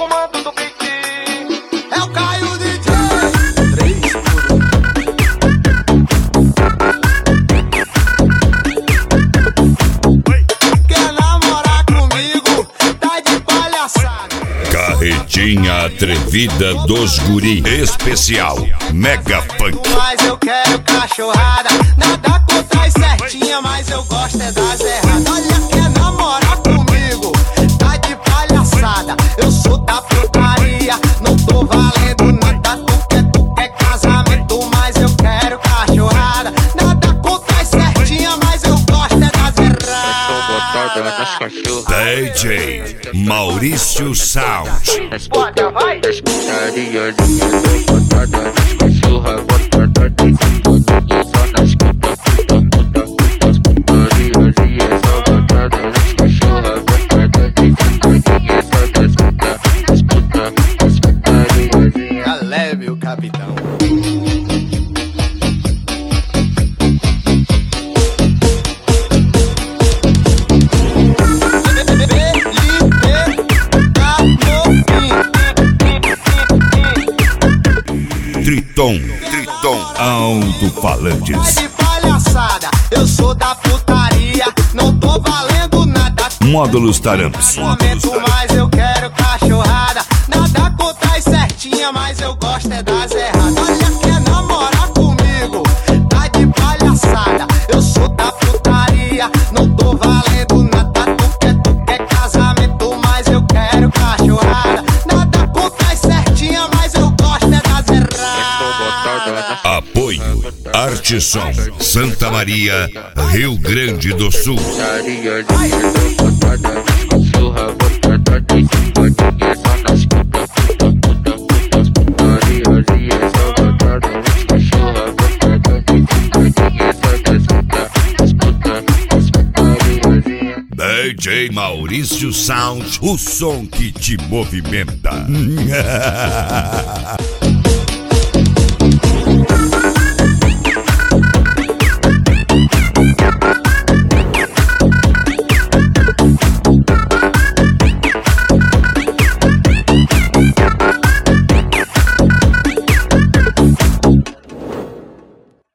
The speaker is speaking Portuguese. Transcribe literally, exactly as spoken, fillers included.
comando do beat. É o Caio D J. Quer namorar comigo? Tá de palhaçada. Carretinha atrevida dos guri. Especial Mega Funk. Mas eu quero cachorrada. Nada contra as certinha, mas eu gosto é das erradas. Olha, quer namorar comigo? Tá de palhaçada. Eu sou da putaria, não tô valendo nada. Tu quer, tu quer casamento, mas eu quero cachorrada. Nada contra as certinha, mas eu gosto é das erradas. D J Maurício Sound. Bota, vai! Já leve o capitão. Triton, Triton, alto-falantes. Tá de palhaçada, eu sou da putaria, não tô valendo nada. Módulos Taramps. Momento, mas eu quero cachorrada. Nada contra as certinha, mas eu gosto é das erradas. Olha, quer namorar comigo? Tá de palhaçada, eu sou da putaria, não tô valendo nada. Tu quer, tu quer casamento, mas eu quero cachorrada. Nada contra as certinha, mas eu gosto é das erradas. Apoio Arteson, Santa Maria, Rio Grande do Sul. D J Maurício Sound, o som que te movimenta.